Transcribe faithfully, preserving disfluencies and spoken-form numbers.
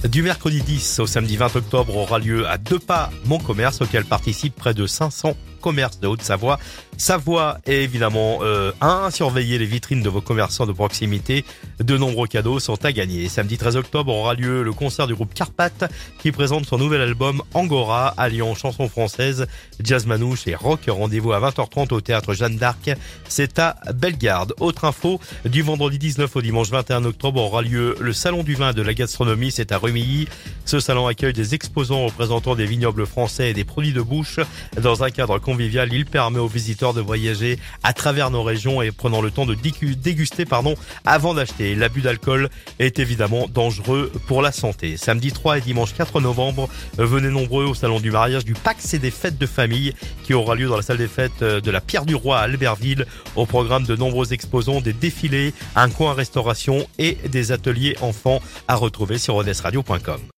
Du mercredi dix au samedi vingt octobre aura lieu à deux pas Mon Commerce, auquel participent près de cinq cents commerces de Haute-Savoie. Savoie est évidemment euh, un. Surveillez les vitrines de vos commerçants de proximité. De nombreux cadeaux sont à gagner. Samedi treize octobre aura lieu le concert du groupe Carpath qui présente son nouvel album Angora, alliant chansons françaises, jazz manouche et rock. Rendez-vous à vingt heures trente au théâtre Jeanne d'Arc. C'est à Bellegarde. Autre info, du vendredi dix-neuf au dimanche vingt et un octobre aura lieu le salon du vin et de la gastronomie. C'est à Rumilly. Ce salon accueille des exposants représentant des vignobles français et des produits de bouche. Dans un cadre convivial, il permet aux visiteurs de voyager à travers nos régions et prenant le temps de déguster pardon, avant d'acheter. L'abus d'alcool est évidemment dangereux pour la santé. Samedi trois et dimanche quatre novembre, venez nombreux au salon du mariage du Pax et des fêtes de famille qui aura lieu dans la salle des fêtes de la Pierre du Roi à Albertville. Au programme de nombreux exposants, des défilés, un coin restauration et des ateliers enfants à retrouver sur rhodes radio point com.